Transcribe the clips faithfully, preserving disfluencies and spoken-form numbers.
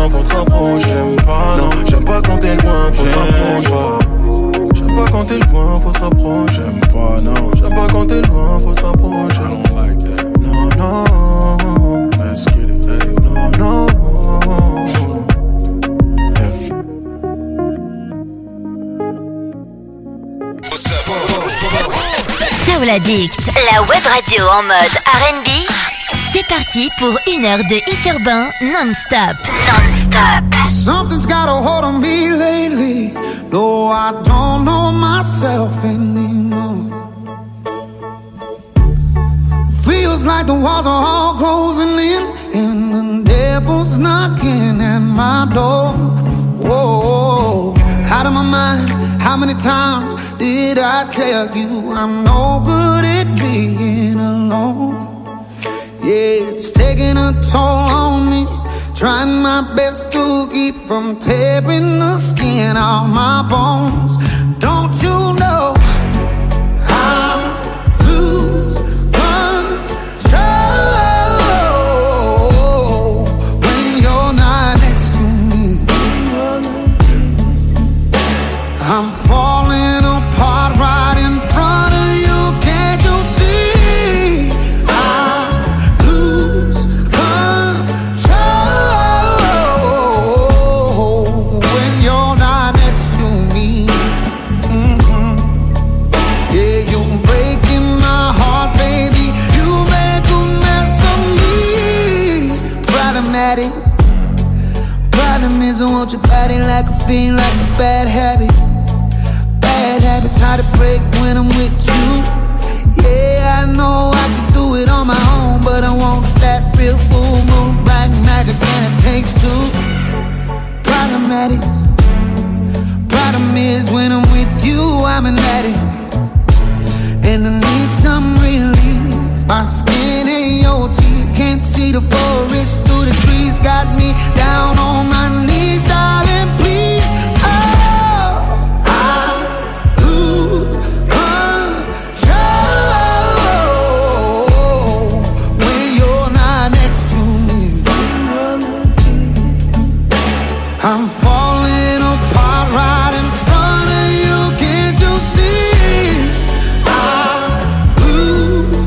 loin, faut te rapprocher. J'aime pas, non, j'aime pas quand t'es loin, faut te rapprocher. J'aime pas quand t'es loin, faut te rapprocher. J'aime pas, non, j'aime pas quand t'es loin, faut te rapprocher. I don't like that. No, no, let's get it, hey. No, no, yeah. Soul Addict, la web radio en mode R and B. C'est parti pour une heure de hit urbain non-stop. Non-stop. Something's got a hold on me lately. No, I don't know myself anymore. Feels like the walls are all closing in, and the devil's knocking at my door. Whoa, out of my mind. How many times did I tell you I'm no good at being alone? Yeah, it's taking a toll on me. Trying my best to keep from tearing the skin off my bones. Don't you know I lose control when you're not next to me? I'm falling apart right in front of you. Can't you see? I lose control when you're not next to me. Mm-hmm. Yeah, you're breaking my heart, baby. You make a mess of me. Problematic. Problem is I want your body like a fiend, like a bad habit. Bad habits hard to break when I'm with you. Yeah, I know I can do it on my own, but I want that real full moon, black magic, and it takes two. Problematic. Problem is when I'm with you, I'm an addict, and I need some relief. My skin ain't your teeth, can't see the forest through the trees. Got me down on my knees, darling, please. I'm falling apart right in front of you. Can't you see? I lose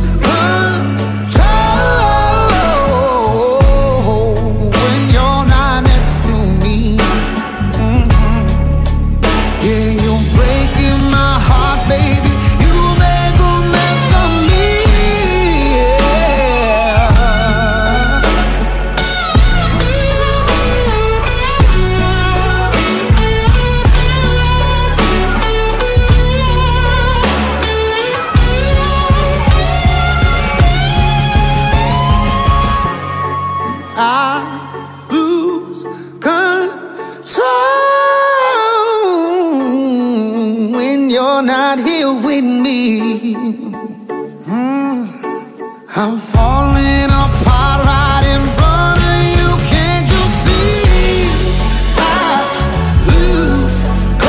control when you're not next to me. Mm-hmm. Yeah, you're breaking my heart, baby. You make a mess of me. I lose control when you're not here with me. Mm. I'm falling apart right in front of you. Can't you see? I lose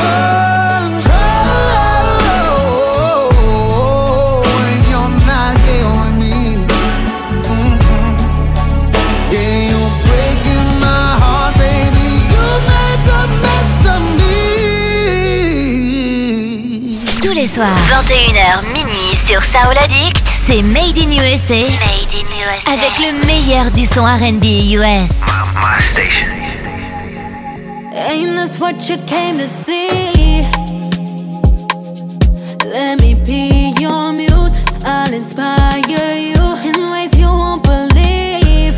control when you're not here with me. Mm-hmm. Yeah, you're breaking my heart, baby. You make a mess of me. Tous les soirs, vingt et une heures minuit sur Soul Addict, c'est Made in U S A. Made in U S A. Avec le meilleur du son R and B U S. My station. Ain't this what you came to see? Let me be your muse. I'll inspire you in ways you won't believe.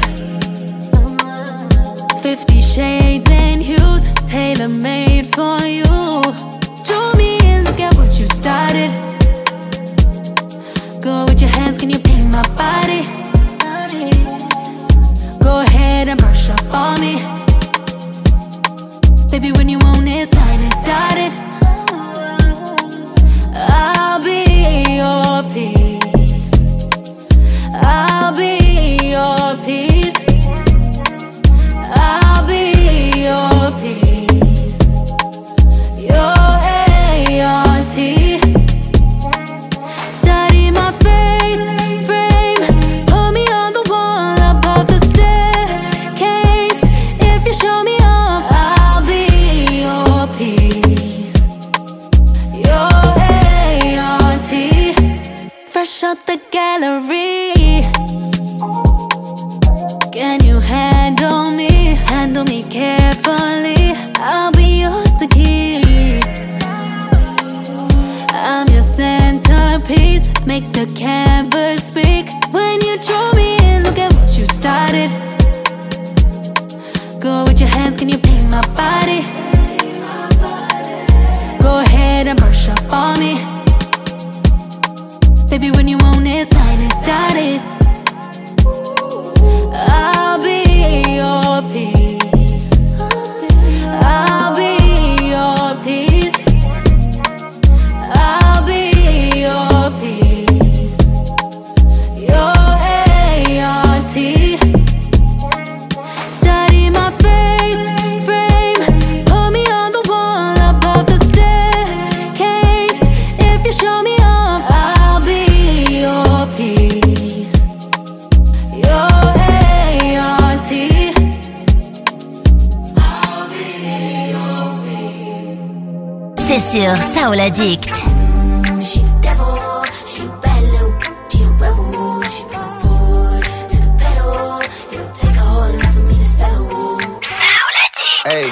Fifty shades and hues, tailor-made for you. Draw me in, look at what you started. Go with your hands, can you paint my body? Go ahead and brush up on me. Baby, when you want it, sign it, dotted. I'll be your peace. I'll be your peace. I'll be your peace. Your A R T. Study my face frame. Put me on the wall above the staircase. If you show me carefully. I'll be yours to keep. I'm your centerpiece. Make the canvas speak. When you draw me in, look at what you started. Go with your hands, can you paint my body? Go ahead and brush up on me. Baby, when you want it, sign it, dot it. I'll be your peace. I'll be your peace. I'll be your peace. Your A R T. Study my face frame. Put me on the wall above the staircase. If you show me off, I'll be your peace. Your A R T. I'll be your peace. C'est sur Soul Addict. She the devil, she a bad little, she a rebel. She put her foot to the pedal. It'll take a whole lot for me to settle. Soul Addict. Hey.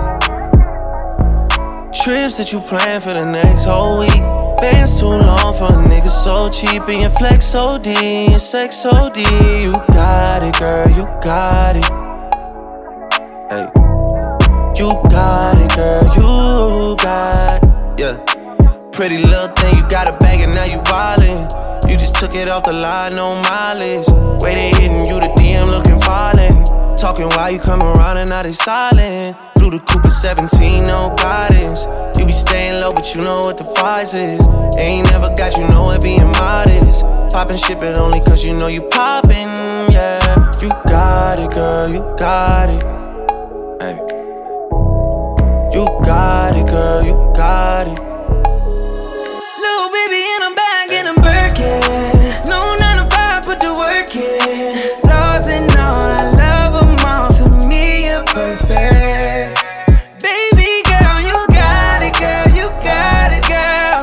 Trips that you plan for the next whole week. Bands too long for a nigga so cheap. And your flex so D, and your sex so D. You got it, girl, you got it. Hey. You got it, girl, you got it. Yeah. Pretty little thing, you got a bag and now you wildin'. You just took it off the line, no mileage. Way they hitting you, the D M looking violent. Talking while you come around and now they silent. Blew the coupe at seventeen, no guidance. You be staying low, but you know what the fight is. Ain't never got you know it being modest. Poppin' shit, but only cause you know you poppin', yeah. You got it, girl, you got it. Hey. You got it, girl, you got it. Little baby in a bag and I'm Birkin. No nine to five, put the work in. Laws and all, I love them all. To me, you're perfect. Baby girl, you got it, girl, you got it, girl.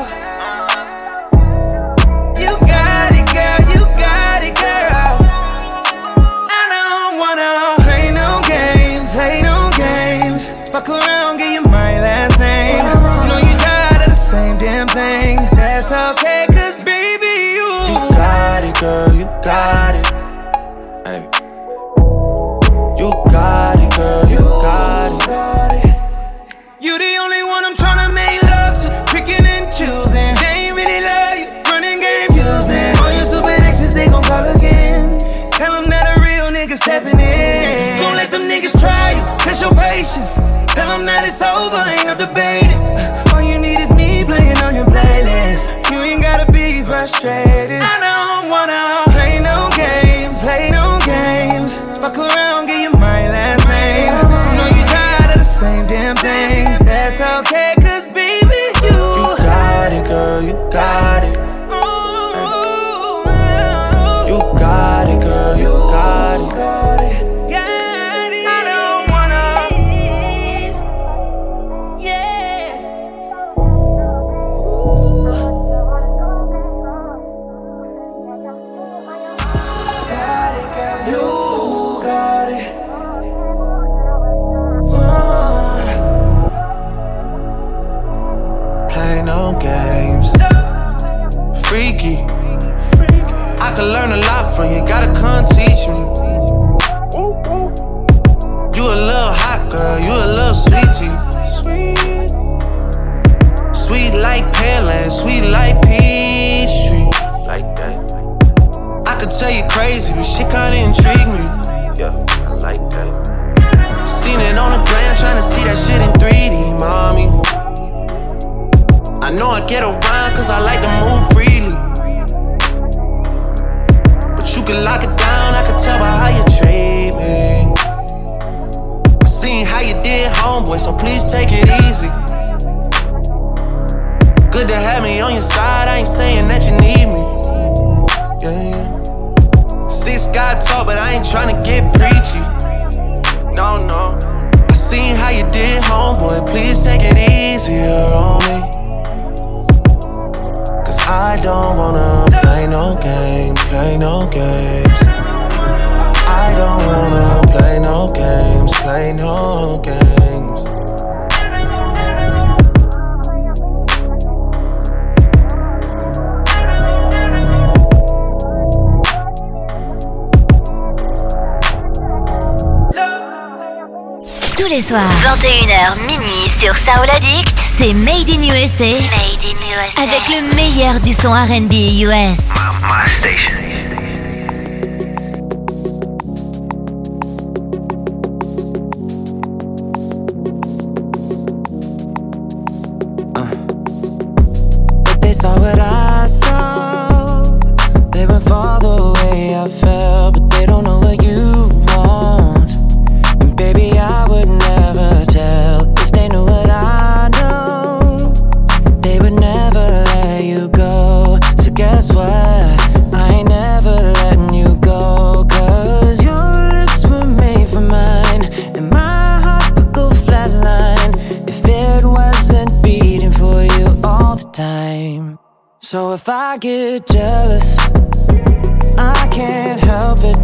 You got it, girl, you got it, girl. I don't wanna play no games, play no games. Fuck around, give you my last name. You know you tired of the same damn thing. That's okay, cause baby, you You got it, girl, you got it. Hey. You got it, girl, you got it. You the only one I'm tryna make love to, picking and choosing. They ain't really love you, running game using. All your stupid exes, they gon' call again. Tell them that a real nigga stepping in. Gon' let them niggas try you, test your patience. Tell them that it's over, ain't no debating. All you need is me playing on your playlist. You ain't gotta be frustrated. I don't wanna play no games, play no games. Fuck around, give you my last name. You know you tired of the same damn thing. That's okay, cause baby, you You got it, girl, you got it. You got it, girl, you got it. got it. I don't wanna, yeah. Got it, girl, you got it. Play no games. Freaky. I could learn a lot from you, gotta come teach me. You a little hot girl, you a little sweetie. Sweet. Sweet like Pearland, sweet like Peachtree. Like that. I could tell you crazy, but shit kinda intrigue me. Yeah, I like that. Seen it on the gram, tryna see that shit in three D, mommy. I know I get around cause I like to move freely. But you can lock it down, I can tell by how you treat me. I seen how you did, homeboy, so please take it easy. Good to have me on your side, I ain't saying that you need me. Yeah, yeah. Six God talk, but I ain't tryna get preachy. No, no. I seen how you did, homeboy, please take it easier on me. I don't wanna play no games, play no games. I don't wanna play no games, play play no games. Tous les soirs, vingt et une heures minuit sur Soul Addict, c'est Made in U S A. Made in U S A. Avec le meilleur du son R and B U S. My station. Saw what I saw. They went far the way I felt, but they don't know what you want. And baby, I would never tell if they knew what I know. They would never let you go. So guess what? I ain't never letting you go. Cause your lips were made for mine, and my heart would go flatline if it wasn't beating for you all the time. So if I get jealous, I can't help it.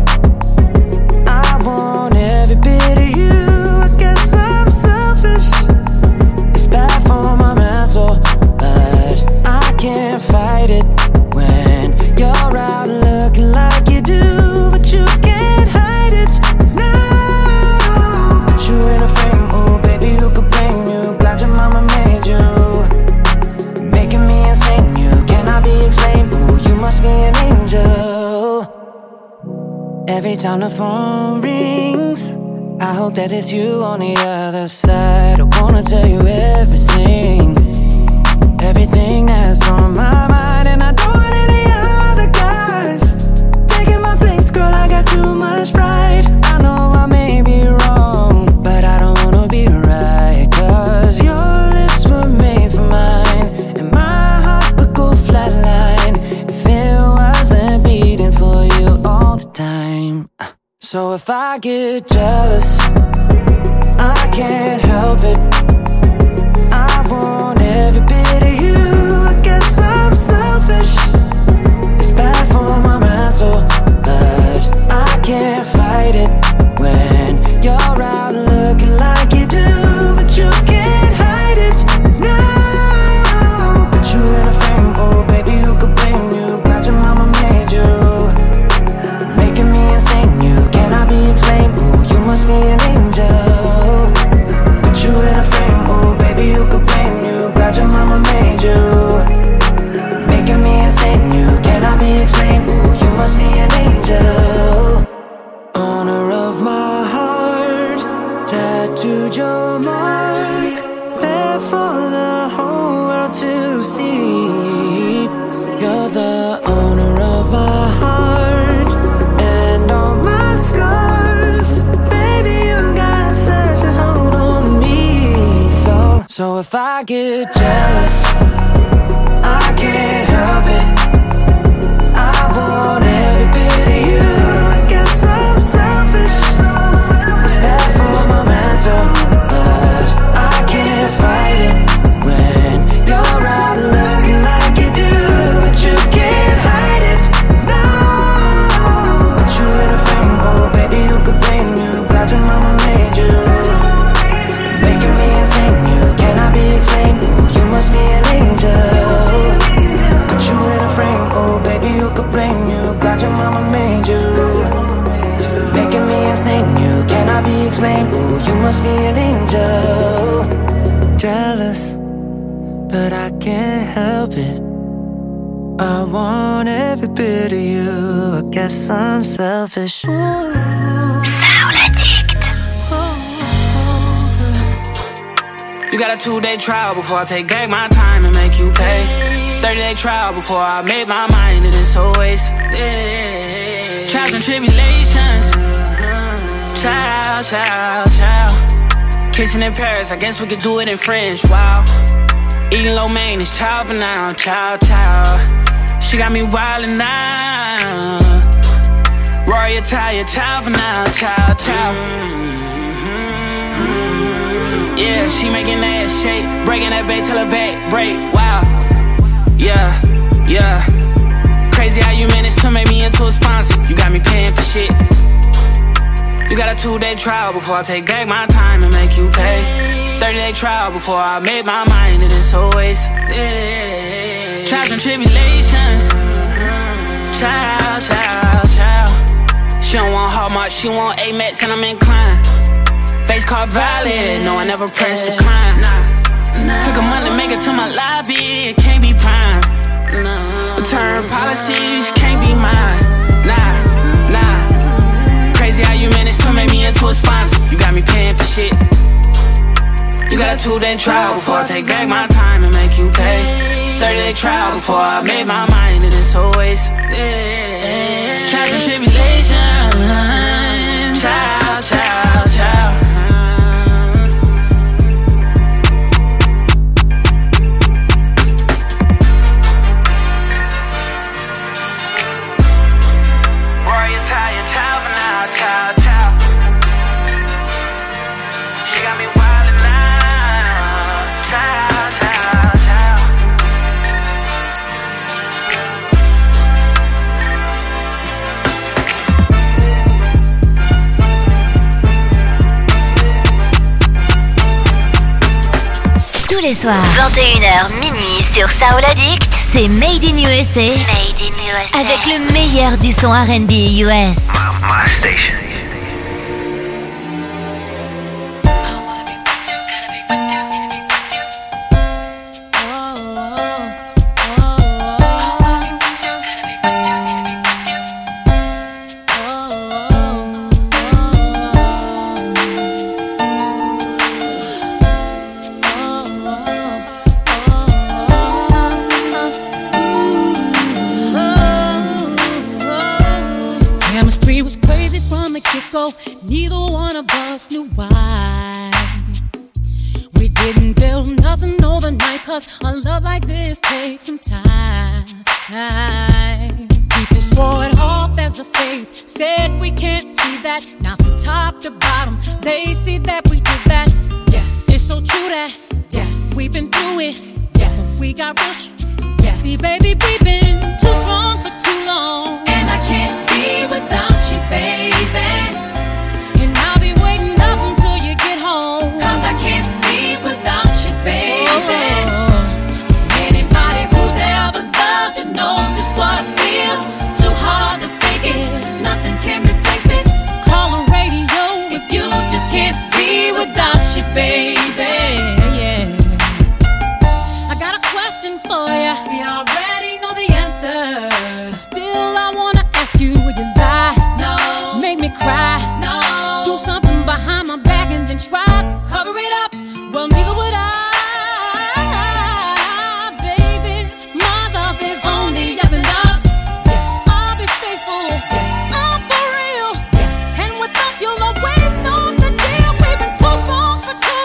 I want every bit of you. I guess I'm selfish. It's bad for my mental, but I can't fight it when you're out looking like you do, but you can't hide it. No, put you in a frame, oh baby, who could blame you? Glad your mama made you, making me insane. You cannot be explained. Ooh, you must be an angel. Every time the phone rings, I hope that it's you on the other side. I wanna tell you everything, everything that's on my mind. And I don't want any other guys taking my place, girl, I got too much pride. I know I may be wrong, but I don't wanna be right. Cause your lips were made for mine, and my heart would go flatline if it wasn't beating for you all the time. So if I get jealous, I can't help it. I want every bit of you. I guess I'm selfish. It's bad for my mental, but I can't fight it when you're out looking like you do, but you can't hide it. No, put you in a frame, oh baby, who could blame you? Glad your mama made you, making me insane. You cannot be explained. Ooh, you must be an angel. Put you in a frame, oh baby, who could blame you? Glad your mama made you, making me insane. You cannot be explained. Ooh, you must be an angel. Owner of my heart, tattooed your mark, there for the whole world to see. You're the owner of my heart and all my scars. Baby, you got such a hold on me. So, so if I get jealous, I can't help it. I want every bit of you. I guess I'm selfish. It's bad for my mental, but I can't fight it when you're out looking like you do, but you can't hide it. No, put you in a frame, oh baby, who could blame you? Glad your mama made you, making me insane. You cannot be explained. Ooh, you must be an angel. Put you in a frame, oh baby, who could blame you? Glad your mama made you, making me insane. You cannot be explained. Ooh, you must be an angel. Jealous, but I can't help it. I want every bit of you. I guess I'm selfish. Ooh. Soul Addict. You got a two-day trial before I take back my time and make you pay. thirty-day trial before I make my mind that it's always trials and tribulations. Child, child, child. Kissing in Paris, I guess we could do it in French. Wow. Eating lo mein, it's child for now. Child, child. She got me wildin' now. Rory Italia, child for now. Child, child. Yeah, she making that shake, breaking that back till her back break. Wow, yeah, yeah. Crazy how you managed to make me into a sponsor. You got me paying for shit. You got a two-day trial before I take back my time and make you pay. thirty-day trial before I make my mind, it is always yeah. Trials and tribulations. Child, child, child. She don't want Hallmark, she want Amex and I'm inclined. Face card valid, no I never pressed decline. Took a month to make it to my lobby, it can't be prime. Return policies, can't be mine. Nah, nah. Crazy how you managed to make me into a sponsor. You got me paying for shit. You got a two-day trial before I take back my time and make you pay. thirty-day trial before I make my mind, it is always yeah. Trials and tribulations. Child, child, child. Tous les soirs, vingt et une heures minuit sur Saoul Addict, c'est Made in U S A. Made in U S A. Avec le meilleur du son R and B U S. My, my station. Neither one of us knew why. We didn't build nothing overnight, cause a love like this takes some time. People swore it off as a phase, said we can't see that. Now from top to bottom, they see that we did that. Yes, it's so true that yes, we've been through it. Yes, we got rushed. Yes, see baby, we've been too strong for too long. And I can't be without you, baby. Baby, yeah. I got a question for ya. See, I already know the answer, but still I wanna ask you, would you lie? No. Make me cry? No. Do something behind my back and then try to cover it up? Well, neither would I, baby. My love is on the up and up. Yes. I'll be faithful. Yes. I'm for real. Yes. And with us, you'll always know the deal. We've been too strong.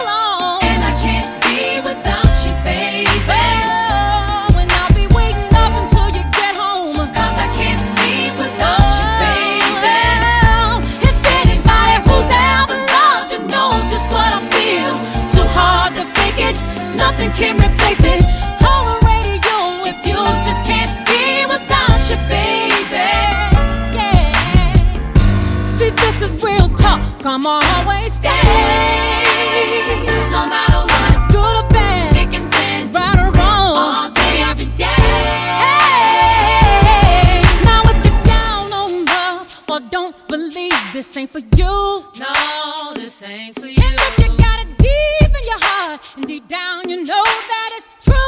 Nothing can replace it. Call the radio if you just can't be without your baby. Yeah. See, this is real talk. I'ma always stay. No matter what, good or bad, thick and thin, right or wrong, all day, every day. Hey. Now if you're down on love or don't believe this ain't for you, no, this ain't for you. And if you got it deep in your heart and deep down you know that it's true,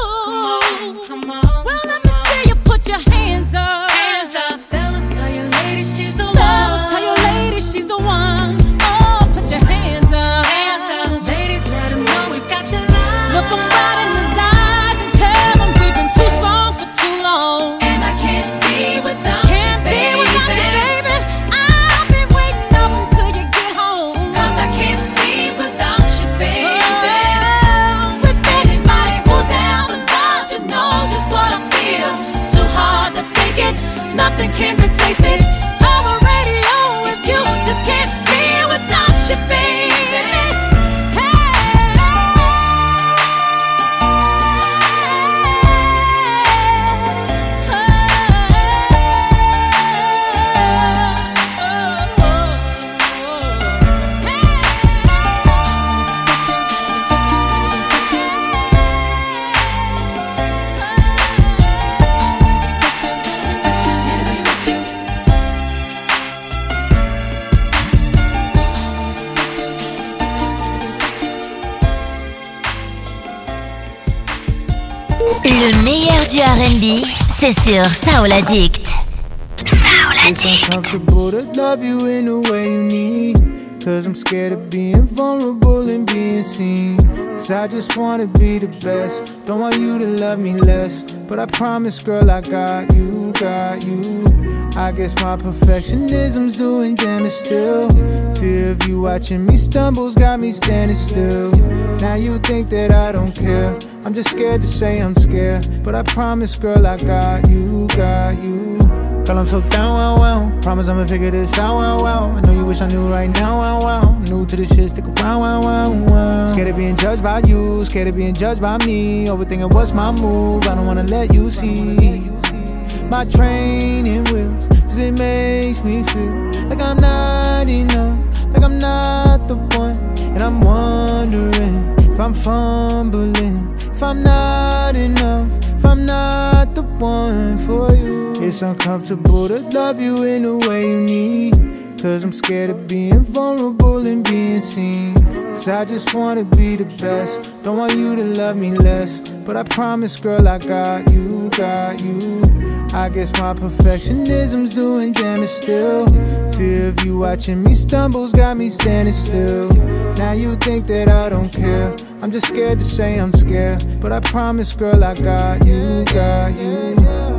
Le meilleur du R and B, c'est sur Soul Addict. Soul It's uncomfortable to love you in the way you need. Cause I'm scared of being vulnerable and being seen. Cause I just wanna be the best. Don't want you to love me less. But I promise, girl, I got you, got you. I guess my perfectionism's doing damage still. Fear of you watching me stumbles got me standing still. Now you think that I don't care. I'm just scared to say I'm scared. But I promise, girl, I got you, got you. Girl, I'm so down, wow, wow. Promise I'ma figure this out, wow, wow. I know you wish I knew right now, wow, wow. New to this shit, stick around, wow, wow, wow. Scared of being judged by you, scared of being judged by me. Overthinking what's my move, I don't wanna let you see my training wheels. Cause it makes me feel like I'm not enough, like I'm not the one. And I'm wondering if I'm fumbling, if I'm not enough, if I'm not the one for you. It's uncomfortable to love you in the way you need. Cause I'm scared of being vulnerable and being seen. Cause I just wanna be the best. Don't want you to love me less. But I promise, girl, I got you, got you. I guess my perfectionism's doing damage still. Fear of you watching me stumbles got me standing still. Now you think that I don't care. I'm just scared to say I'm scared. But I promise, girl, I got you, got you.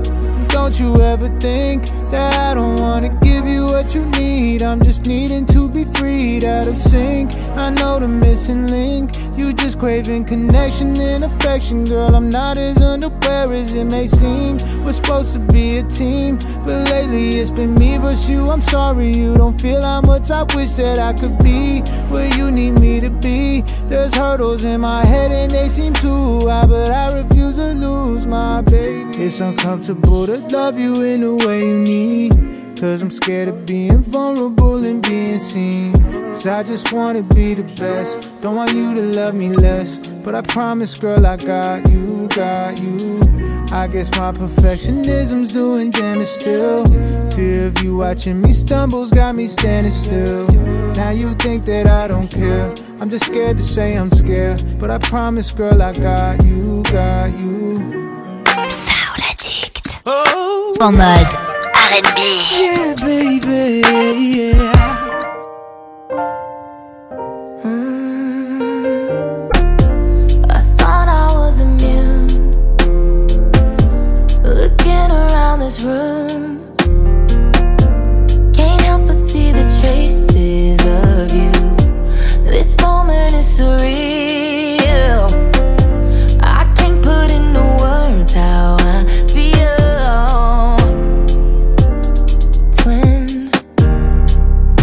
Don't you ever think that I don't wanna give you what you need. I'm just needing to be freed out of sync. I know the missing link. You just craving connection and affection. Girl, I'm not as unaware as it may seem. We're supposed to be a team, but lately it's been me versus you. I'm sorry you don't feel how much I wish that I could be where you need me to be. There's hurdles in my head and they seem too high, but I refuse to lose my baby. It's uncomfortable to love you in the way you need. Cause I'm scared of being vulnerable and being seen. Cause I just wanna be the best. Don't want you to love me less. But I promise, girl, I got you, got you. I guess my perfectionism's doing damage still. Fear of you watching me stumbles got me standing still. Now you think that I don't care. I'm just scared to say I'm scared. But I promise, girl, I got you, got you. Soul Addict. Oh. En mode R and B. Yeah, baby, yeah. Mm, I thought I was immune. Looking around this room, can't help but see the traces of you. This moment is surreal. I can't put into words how I feel. Twin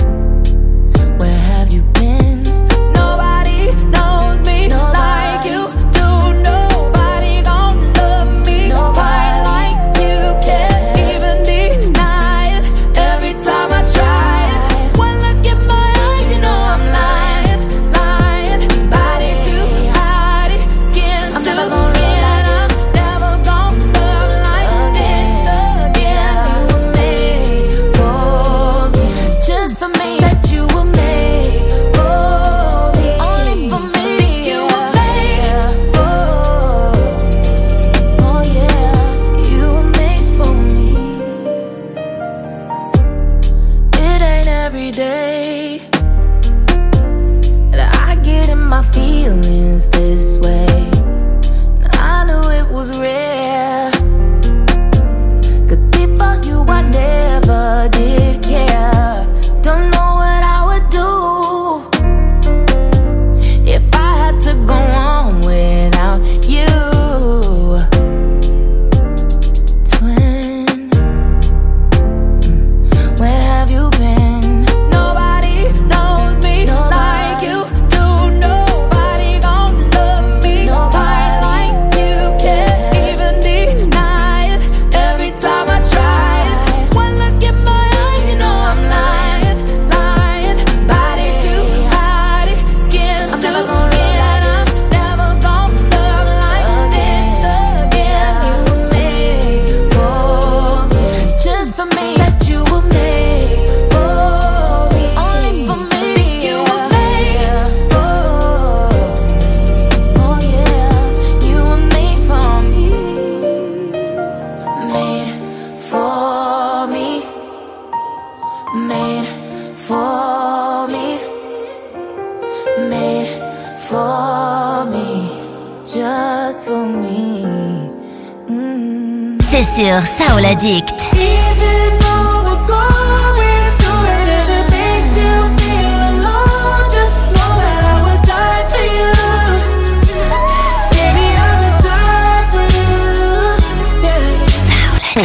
just for me. Mm. C'est sur Soul Addict. Even though we're going through it and it makes you feel alone, just know that I would die for you. Baby, I would die for you. Yeah. Soul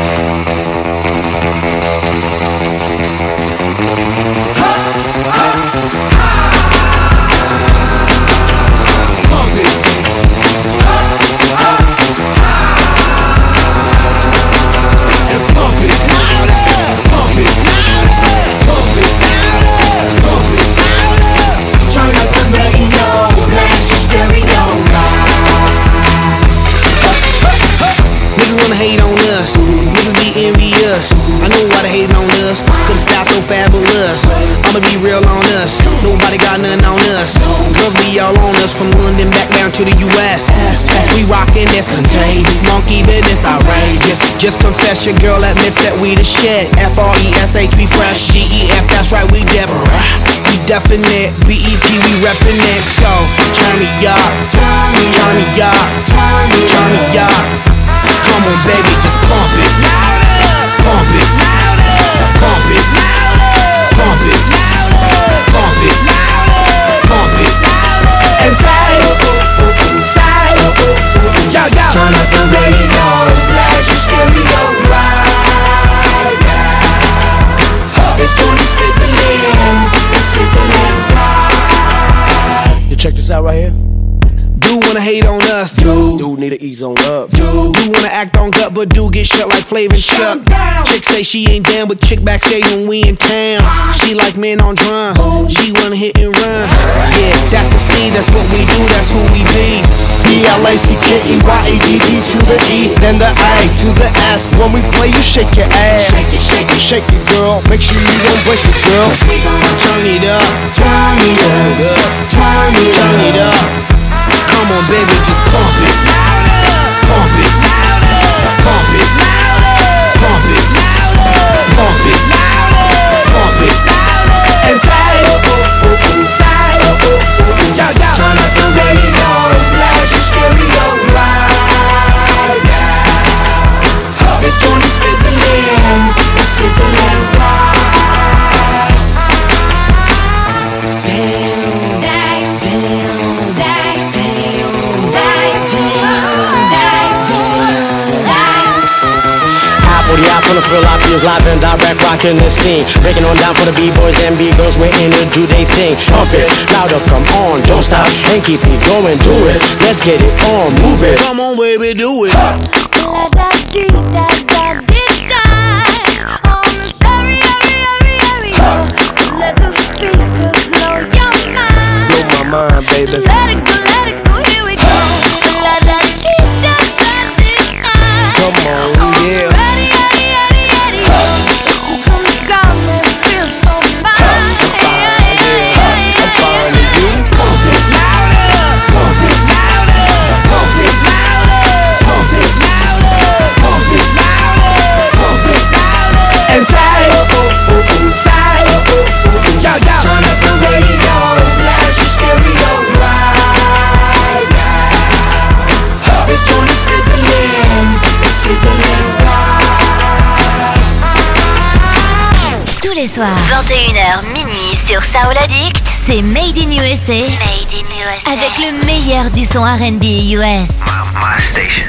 hate on us, niggas be envious. I know why they hating on us, cause the style so fabulous. I'ma be real on us, nobody got nothing on us. Girls be all on us, from London back down to the U S We rockin', that's contagious, monkey business outrageous. Just confess your girl admits that we the shit. F R E S H, we fresh, G E F, that's right, we different. We definite, B E P, we reppin' it. So, turn me up, turn me up, turn me up. Come on, baby, just pump it, pump it, pump it, pump it, pump it, pump it, and side, side, yo, yo. Turn up the radio, blast your stereo right now. This joint is fizzling, it's sizzling right. You check this out right here. Dude wanna hate on us, dude. Dude need to ease on up, dude. Dude wanna act on gut, but dude get shut like Flavor Chuck. Chick say she ain't down, but chick backstage when we in town. She like men on drums, she wanna hit and run. Yeah, that's the speed, that's what we do, that's who we be. B L A C K E Y A D D to the E, then the A to the S. When we play, you shake your ass. Shake it, shake it, shake it, girl. Make sure you don't break it, girl. We gon' turn it up, turn it up, turn it up, turn it up. Come on, baby, just pump it, pump it, pump it, pump it, pump it, pump it, and side, side, yo, yo. Turn up the radio, blast your stereo right now. This joint is fizzling, it's sizzling right. Damn, damn, damn, damn, from the field, I feels live and direct, rocking the scene. Breaking on down for the B-boys and B-girls, we're in to do they thing. Pump it, louder, come on, don't stop, and keep it going, do it. Let's get it on, move it. Come on, baby, do it. On the stereo, let the speakers blow your mind. Blow my mind, baby. Let it go, let it go, here we go. Come on, yeah. vingt et une heures minuit sur Soul Addict, c'est Made in U S A. Made in U S A. Avec le meilleur du son R and B U S. My station.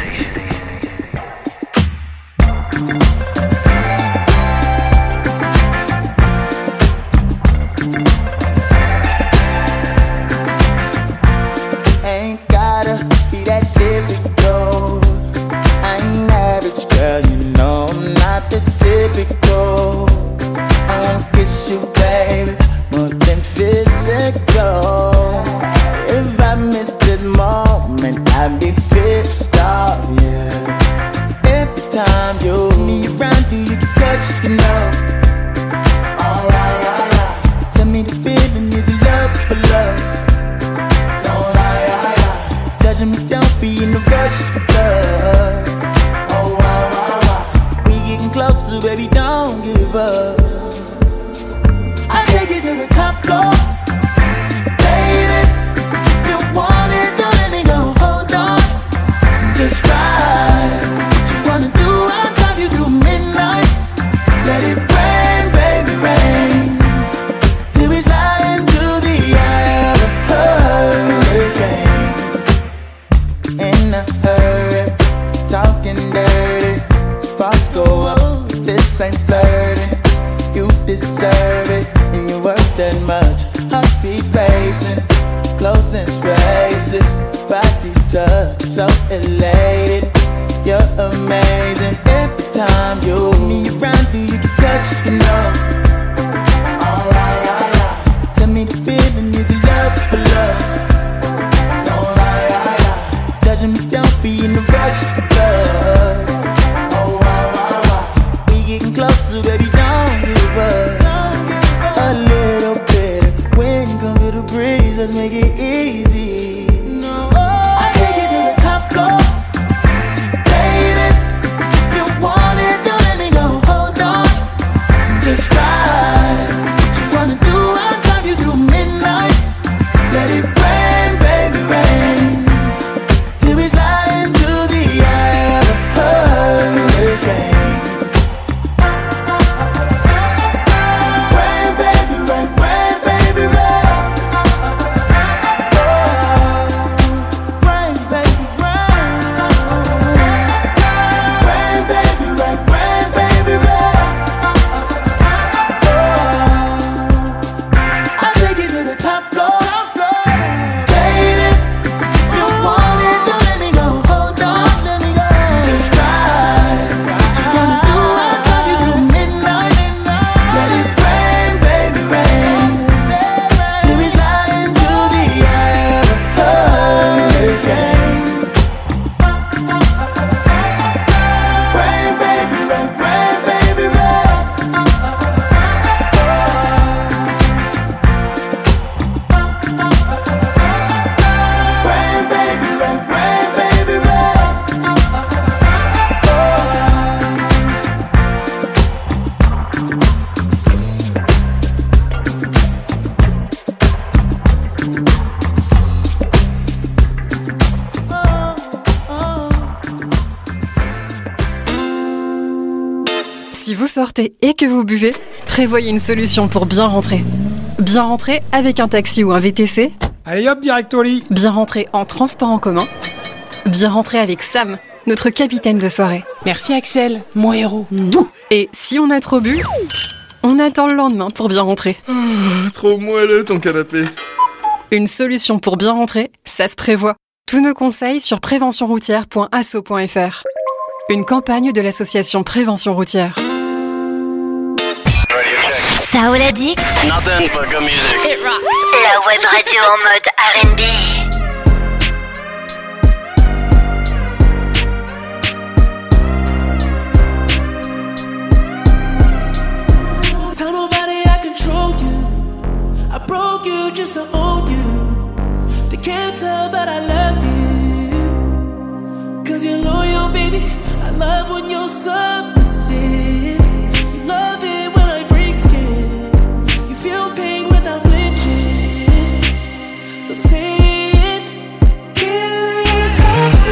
Ain't gotta be that difficult. I'm average, girl, you know I'm not the typical. I wanna kiss you, baby, more than physical. If I miss this moment, I'd be pissed off, yeah. Every time you me around, do you touch the nerve? Alright, alright. Tell me the feeling is love for love. Don't lie, lie, lie. Judging me, don't be in the rush to love. Oh, wow, wow, wow. We getting closer, baby, don't give up. I take you to the top floor, baby. If you want it, don't let me go. Hold spaces. Body's touch, so elated. You're amazing every time you me around. Do you get touched enough? Alright, alright. Tell me the feeling is a love for love. Don't lie, lie, lie. Judging me, don't be in a rush to love. Oh, wow, wow, wow. We getting closer, baby, don't give up. A little bit of wind come through the breeze, let's make it easy. I take it to the top floor. Baby, if you want it, don't let me go. Hold on, just ride. What you wanna do, I'll drive you through midnight. Let it rain, baby, rain. Till we slide into the eye of a hurricane. Rain, baby, rain, rain, baby, rain. Rain, baby, rain. Rain, baby, rain, rain, baby, rain. I take it to the top floor. Baby, if you want it, don't let me go. Hold on, let me go. Just ride. What you wanna do, I'll drive you through midnight. Let it rain, baby, rain. Till we slide into the eye of a hurricane. Rain, baby, rain, rain, baby, rain. Rain, baby, rain, rain, baby, rain. Si vous sortez et que vous buvez, prévoyez une solution pour bien rentrer. Bien rentrer avec un taxi ou un V T C. Allez hop, direct au lit. Bien rentrer en transport en commun. Bien rentrer avec Sam, notre capitaine de soirée. Merci Axel, mon héros. Et si on a trop bu, on attend le lendemain pour bien rentrer. Oh, trop moelleux ton canapé. Une solution pour bien rentrer, ça se prévoit. Tous nos conseils sur prévention routière point asso point f r. Une campagne de l'association Prévention routière. Saoul Addict. Nothing but good music. It rocks. La web radio en mode R and B. Tell nobody I control you. I broke you just to own you. They can't tell but I love you. Cause you're loyal, baby. I love when you're submissive. You love it when I break skin. You feel pain without flinching. So say it. Give me tough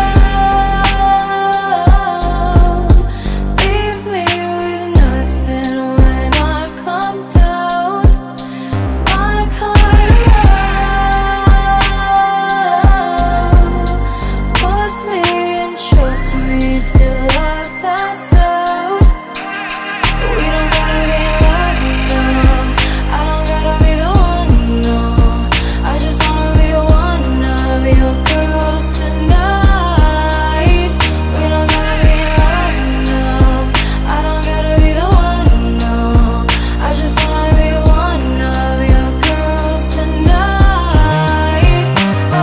love. Leave me with nothing when I come down. My kind of love. Force me and choke me till I pass out. We don't gotta be in love, no. I don't gotta be the one, no. I just wanna be one of your girls tonight. We don't gotta be in love, no. I don't gotta be the one, no. I just wanna be one of your girls tonight. Oh.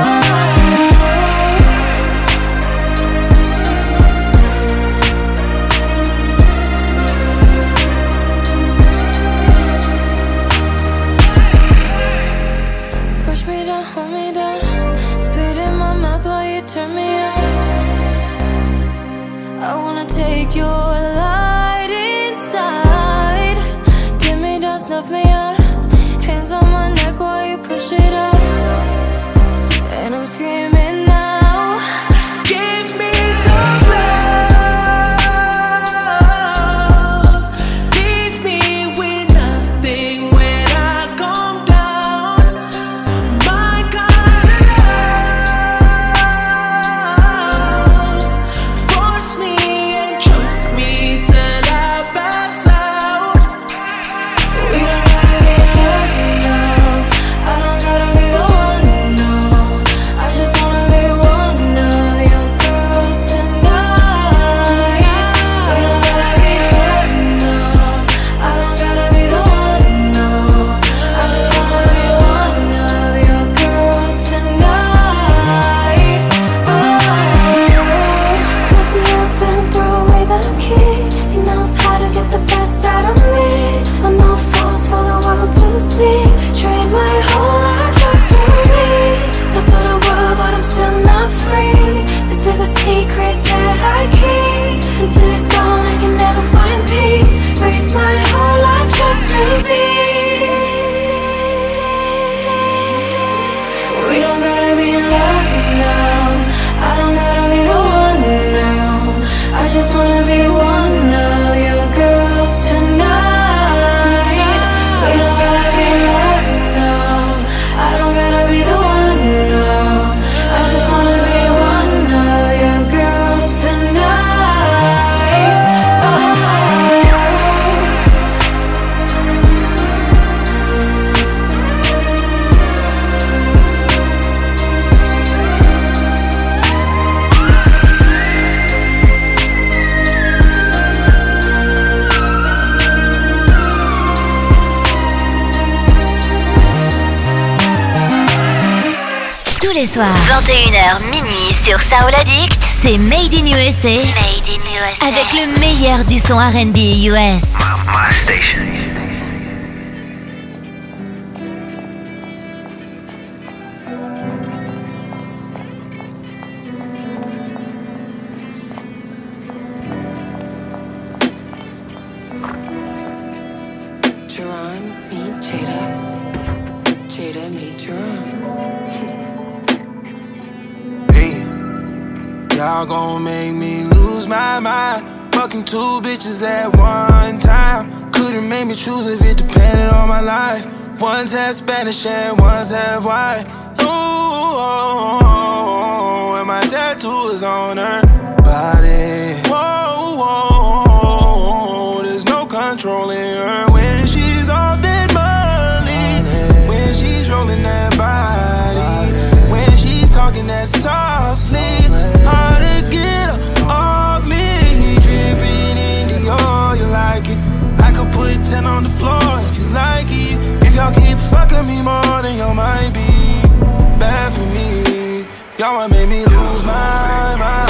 Push me down, hold me down. Spit in my mouth while you turn me on. I wanna take your light inside. Dim me down, snuff me out. Hands on my neck while you push it out. And I'm screaming now. Give me tough love. Leave me with nothing when I come down. My kind of love. Force me and choke me till I pass out. We don't gotta be in love, no. I don't gotta be the one, no. secret that I keep. Until it's gone, I can never find peace. Waste my whole life just to be. We don't gotta be in love now. I don't gotta be the one now. I just wanna be one of your girls tonight. We don't gotta be in love now. I don't gotta be the one now. I just wanna be one of your girls tonight. Oh. Tous les soirs, vingt et une heures minuit sur Soul Addict, c'est Made in U S A. Made in U S A. Avec le meilleur du son R and B U S. My station. Jerron, meet Jada. Jada, meet Jerron. Y'all gon' make me lose my mind. Fucking two bitches at one time. Couldn't make me choose if it depended on my life. One's half Spanish and one's half white. Ooh, and my tattoo is on her body. Whoa, whoa, there's no controlling her when she's off that money. When she's rolling that body. When she's talking that softly. Hard to get her off me. Dripping in Dior, you like it. I could put ten on the floor if you like it. If y'all keep fucking me more, then y'all might be bad for me. Y'all might make me lose my mind.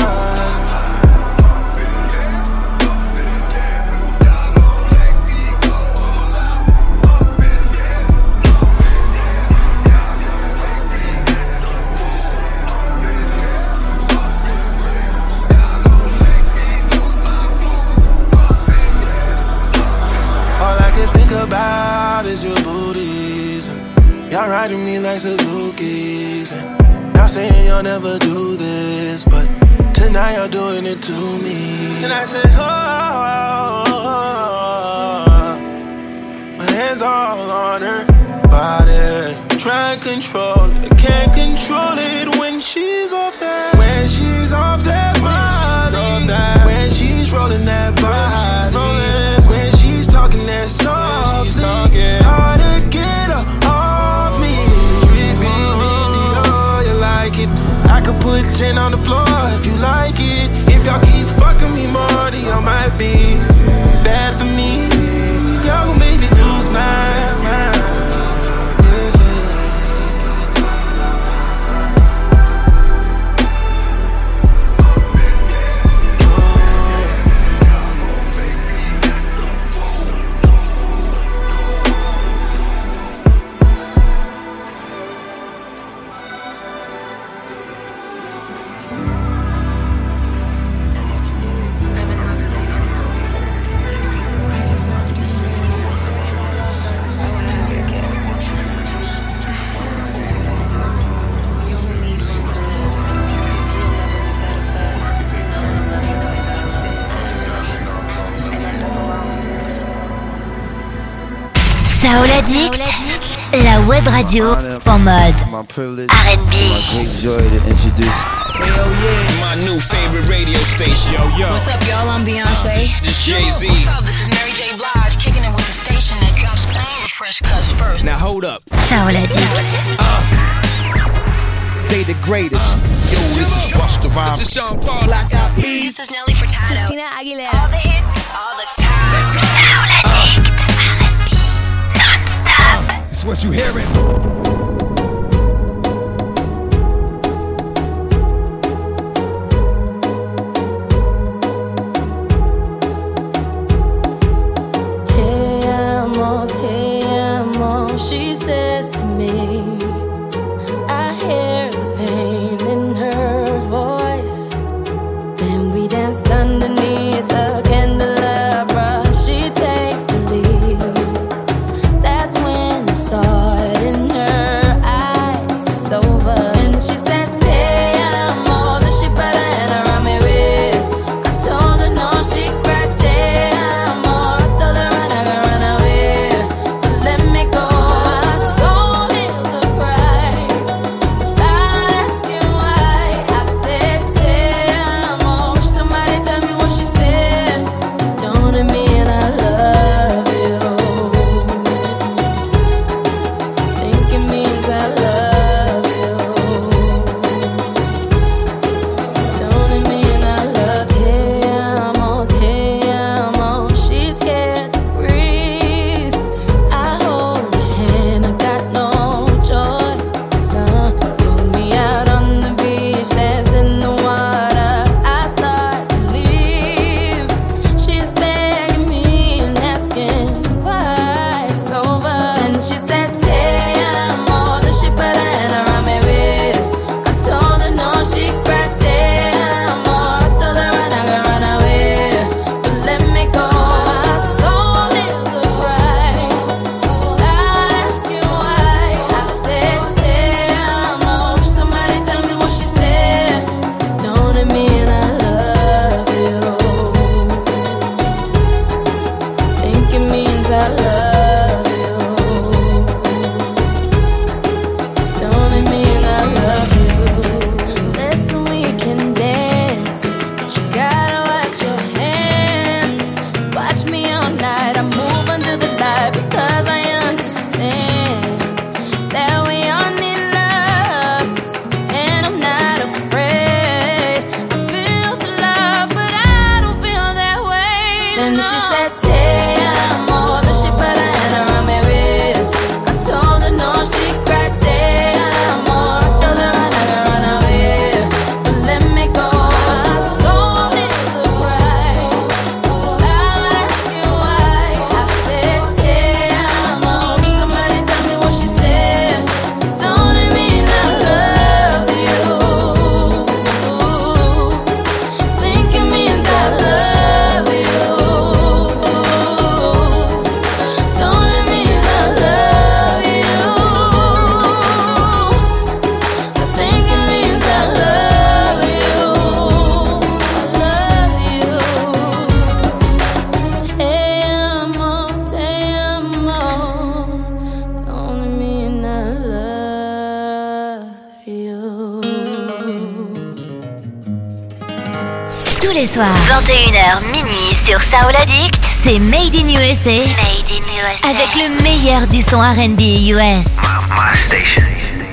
About is your booties, and y'all riding me like Suzuki's, and y'all saying y'all never do this, but tonight y'all doing it to me. And I said, oh, oh, oh. My hands all on her body, try and control it, I can't control it when she's off that, when she's off that body, when she's rolling that body, when she's talking that softly, hard to get her off me. Dripping in Dior, you like it. I could put ten on the floor if you like it. If y'all keep fucking me more, then y'all might be bad for me. Y'all gon' make me lose my mind. Soul Addict, la web radio en mode My privilege, R and B. my great joy to introduce. Hell yeah, my new favorite radio station. Yo, yo. What's up, y'all? I'm Beyonce. This Jay-Z. What's up? This is Mary J. Blige, kicking it with the station that drops all the fresh cuts first. Now hold up. Soul Addict. Uh, they the greatest. Yo, this is Busta Rhymes. This is Sean Paul. Black Eyed Peas. This is Nelly Furtado. Christina Aguilera. All the hits, all the time. Soul Addict. R and B. Non-stop. It's what you hearing. She says to me, I hear the pain in her voice. Tous les soirs, vingt et une heures minuit sur Soul Addict, c'est Made in U S A. Made in U S A. Avec le meilleur du son R and B U S. My station.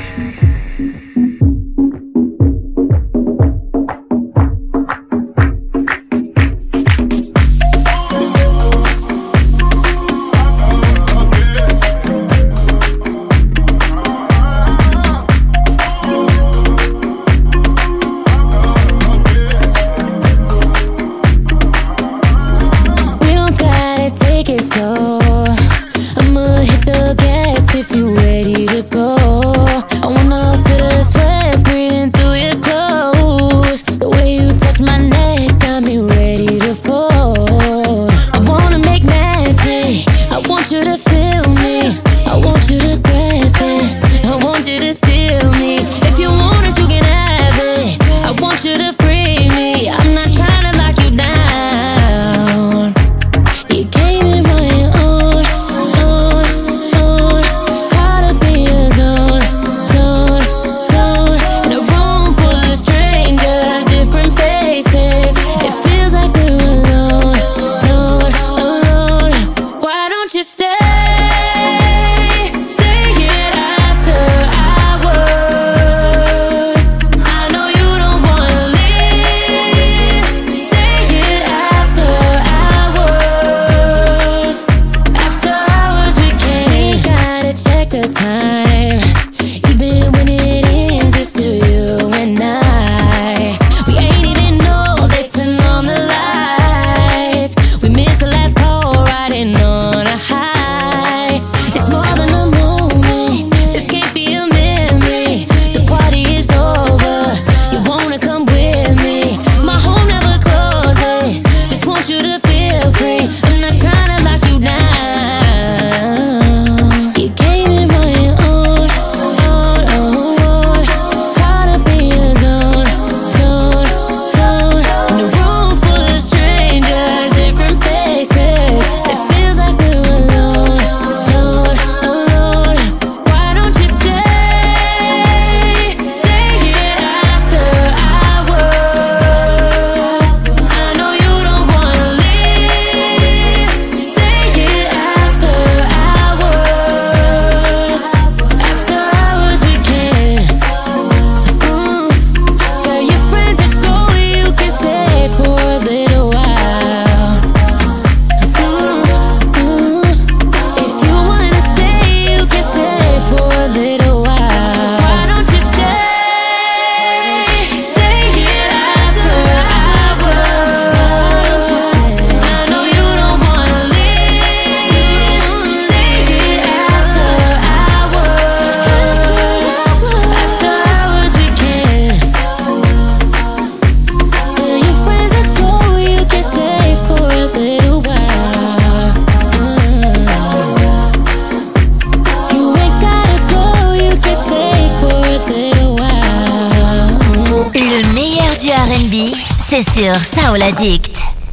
C'est sur Soul Addict.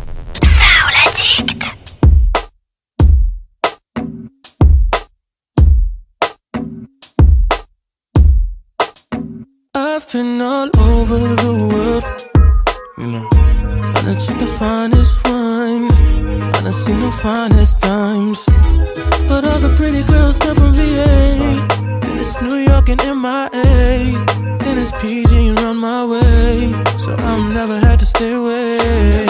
Soul Addict. I've been all over the world, you know. I done took the finest wine, I done seen the finest times, but all the pretty girls come from V A. Then it's New York and M I A, then it's P G and run my way. So I'm never had to stay away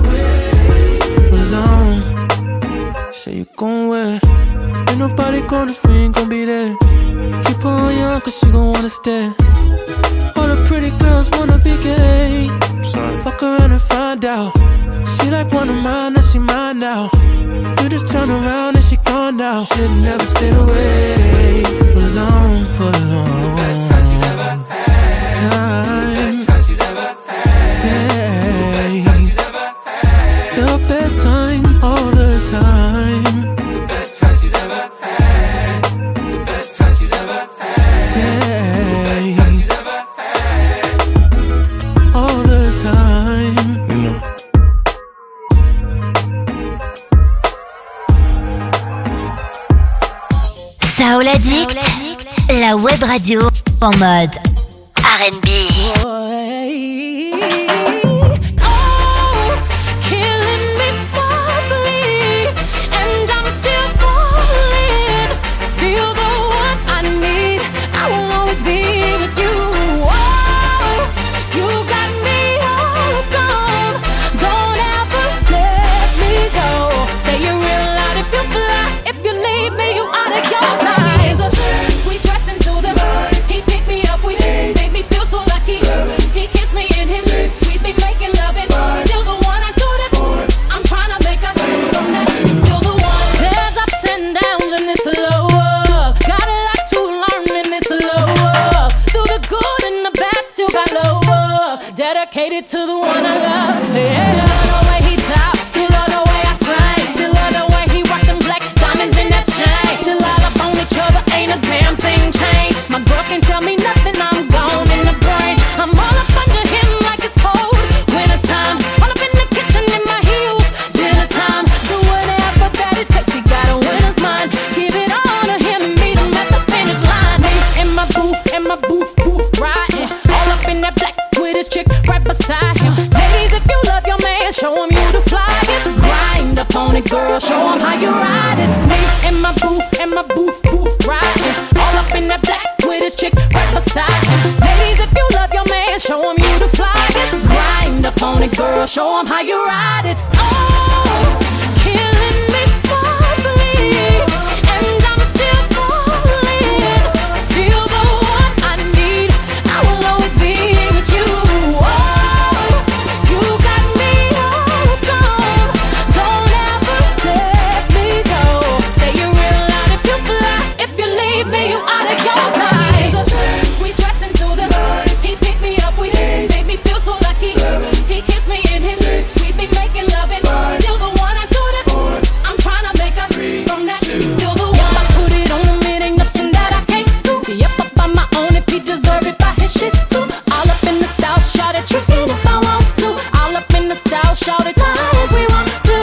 alone. Say you gon' where? Ain't nobody gonna free, ain't gon' be there. Keep her on young cause she gon' wanna stay. All the pretty girls wanna be gay. Sorry. Fuck around and find out. She like one of mine, and she mine now. You just turn around and she gone now. She never stayed away for long, for long. Best time she's ever had. Time. Best time she's ever had. Hey. The best time she's ever had. The best time all the time. The best time she's ever had. The best time she's ever had. Hey. The best time she's ever had. All the time. You know. Soul Addict, la web radio en mode R and B. Oh, I love, dedicated to the one I love. Yeah. Still love the way he talk, still love the way I sing, still love the way he rock them black diamonds in that chain. Still all up on each other, ain't a damn thing changed. My girls can't tell me nothing, I'm gone in the brain. I'm all up under him like it's cold winter time. All up in the kitchen in my heels, dinner time. Do whatever that it takes, he got a winner's mind. Give it all to him and meet him at the finish line. Me and my boo, and my boo, boo, riding all up in that black with his chick right beside him. Ladies, if you love your man, show him you the flyest. Grind up on it, girl, show him how you ride it. Me and my boo, and my boo, boo, riding all up in that black with his chick right beside him. Ladies, if you love your man, show him you the flyest. Grind up on it, girl, show him how you ride it. Oh, killing me softly, and I'm still falling. Still the one I need, I will always be with you. Oh, you got me all gone, don't ever let me go. Say you real loud if you fly, if you leave me, you out of your mind. We dress into the night, he picked me up, we made me feel so lucky. He kissed me in his, we be making love and still the one I do this. I'm trying to make us from that, still the one. I put it on him, it ain't nothing that I can't do. Be up up on my own if he deserve it by his shit too. All up in the style, shout it, trickin' if I want to. All up in the style, shout it, as we want to.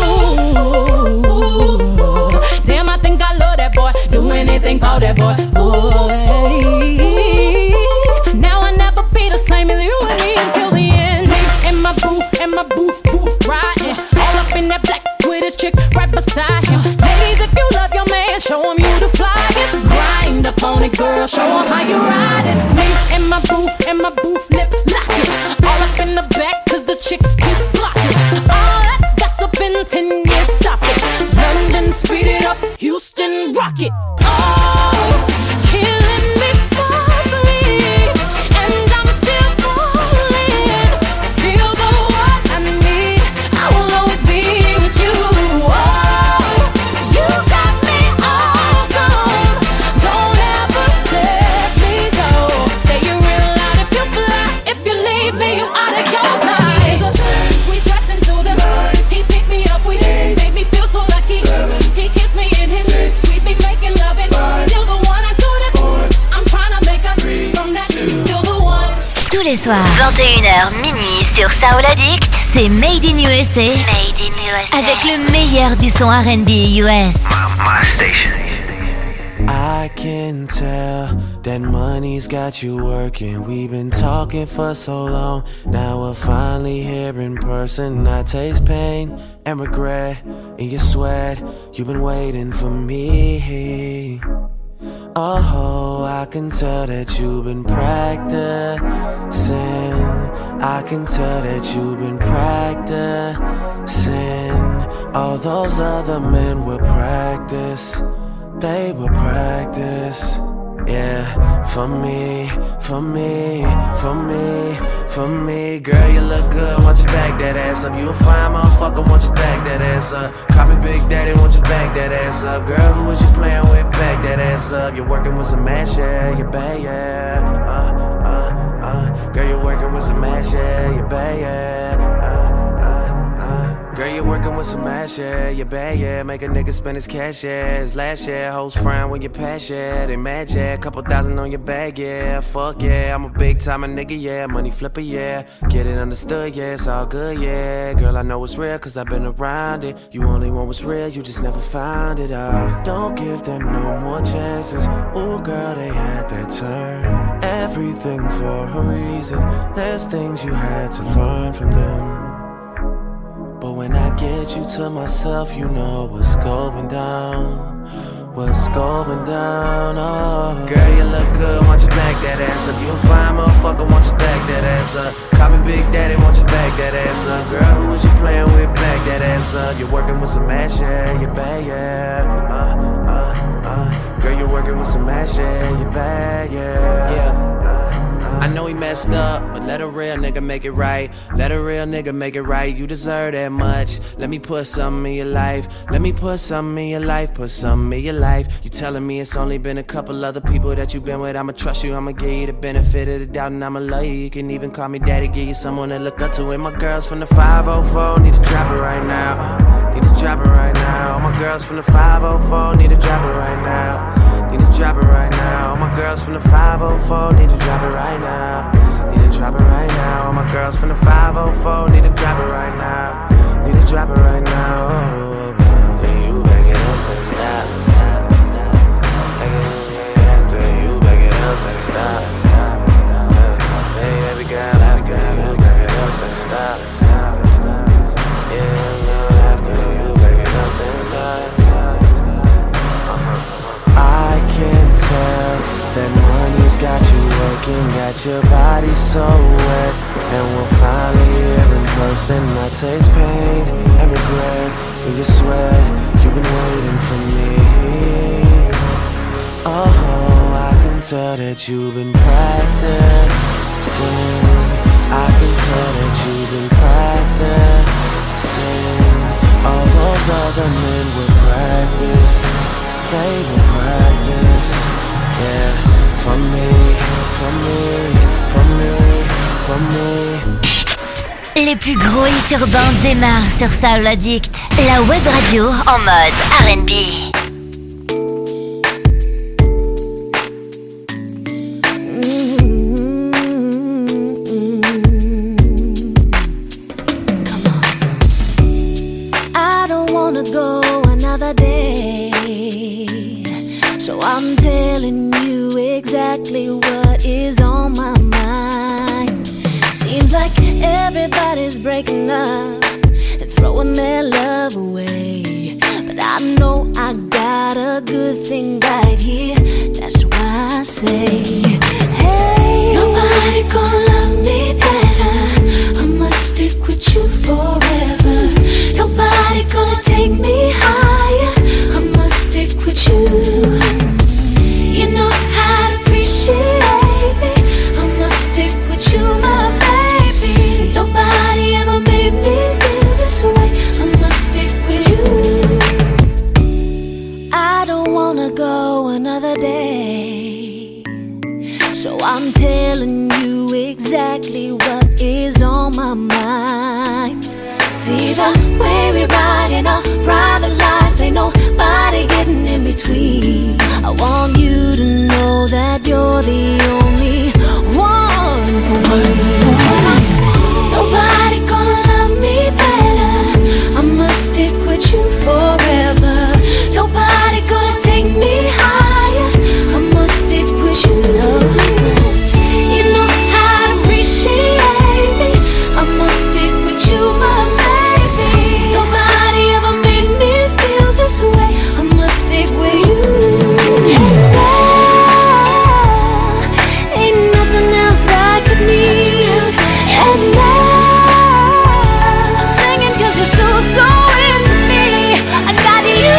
Damn, I think I love that boy. Do anything for that boy. Boy. Now I never be the same as you and me until the end. Me and my boo, and my boo, boo, riding all up in that black with his chick right beside him. Ladies, if you love your man, show him you the flyest. Grind up on it, girl, show him how you ride it. Me and my boo, and my boo, lip locking all up in the back, cause the chicks keep blocking. All that gossip in ten years, stop it. London, speed it up, Houston, rock it. Oh, killing me softly, and I'm still falling. Still the one I need, I will always be with you. Oh, you got me all gone, don't ever let me go. Say you real loud if you fly, if you leave me, you out of your mind. We dress into the night, he picked me up, we made me feel so lucky. He kissed me in his, we be making love and still the one I do this. I'm trying to make us from that, still the one. Tous les soirs, vingt et une heures minuit sur Soul Addict, c'est Made in U S A. Made in U S A. Avec le meilleur du son R and B U S. My station. I can tell that money's got you working. We've been talking for so long. Now we're finally here in person. I taste pain and regret in your sweat. You've been waiting for me. Oh, I can tell that you've been practicing. I can tell that you've been practicing. All those other men will practice. They will practice. Yeah, for me, for me, for me, for me. Girl, you look good, want you back that ass up. You a fine motherfucker, want you back that ass up. Call me Big Daddy, want you back that ass up. Girl, who was you playing with, back that ass up. You're working with some mash, yeah, you bad, yeah. Uh, uh, uh. Girl, you're working with some mash, yeah, you bad, yeah. Uh, uh, uh. Girl, you're working with some ass, yeah, you bad, yeah. Make a nigga spend his cash, yeah. His last year, hoes frown when you pass, yeah. They mad, yeah. Couple thousand on your bag, yeah. Fuck, yeah. I'm a big time nigga, yeah. Money flipper, yeah. Get it understood, yeah. It's all good, yeah. Girl, I know it's real, cause I've been around it. You only want what's real, you just never found it out. Don't give them no more chances. Ooh, girl, they had that turn. Everything for a reason. There's things you had to learn from them. But when I get you to myself, you know what's going down. What's going down, oh. Girl, you look good, want you back that ass up. You a fine motherfucker, want you back that ass up. Call me Big Daddy, want you back that ass up. Girl, who was you playing with, back that ass up. You're working with some ass, yeah, you bad, yeah. Uh, uh, uh. Girl, you're working with some ass, yeah, you bad, yeah. Yeah. I know he messed up, but let a real nigga make it right. Let a real nigga make it right. You deserve that much. Let me put something in your life. Let me put something in your life. Put something in your life. You telling me it's only been a couple other people that you've been with. I'ma trust you, I'ma give you the benefit of the doubt, and I'ma love you. You can even call me daddy, give you someone to look up to. And my girls from the five oh four need to drop it right now. Need to drop it right now. All my girls from the five oh four need to drop it right now. Need to drop it right now. All my girls from the five oh four need to drop it right now. Need to drop it right now. All my girls from the five oh four need to drop it right now. Need to drop it right now. Oh, then you back it up and stop, stop, stop, stop. Back it up, after you back it up and stop, stop, stop. Hey, baby girl, after you back it up and stop, stop, stop, stop. Yeah, after you back it up and stop, stop, stop. I can tell that money's got you working, got your body so wet, and we're finally here in person. I taste pain and regret in your sweat. You've been waiting for me. Oh, I can tell that you've been practicing. I can tell that you've been practicing. All those other men will practice. They will practice. Yeah, for me, for me, for me, for me. Les plus gros hits urbains démarrent sur Soul Addict, la web radio en mode R and B. So I'm telling you exactly what is on my mind. Seems like everybody's breaking up and throwing their love away, but I know I got a good thing right here. That's why I say, hey, nobody gonna love me better. I must stick with you forever. Nobody gonna take me higher. I must stick with you. You know how to appreciate me. I must stick with you, my baby. Nobody ever made me feel this way. I must stick with you. I don't wanna go another day, so I'm telling you exactly what is on my mind. See the way we ride in our private lives, ain't nobody getting in between. I want you to know that you're the only one for me. For what I say, nobody gonna love me better. I must stick with you forever. Nobody gonna take me higher. I must stick with you. You know how to appreciate me. I must stick with you, my baby. Nobody ever made me feel this way. I must stick with you. And love, ain't nothing else I could need. And love, I'm singing 'cause you're so, so into me. I got you.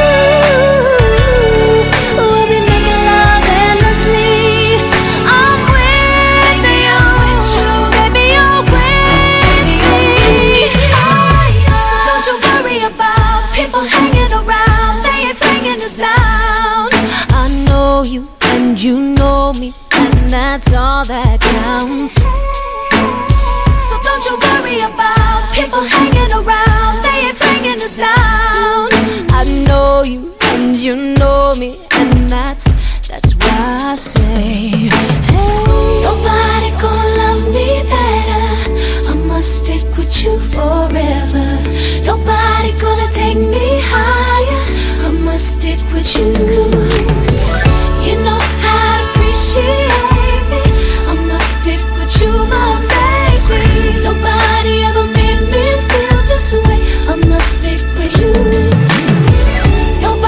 We'll be making love endlessly. I'm with you, baby, you're with me. So don't you worry about people hanging around. They ain't bringing us down. I know you and you know me, and that's all that counts. So don't you worry about people hanging around. They ain't bringing us down. I know you and you know me, and that's that's why I say, hey, nobody gonna love me better. I must stick with you forever. Nobody gonna take me higher. I must stick with you.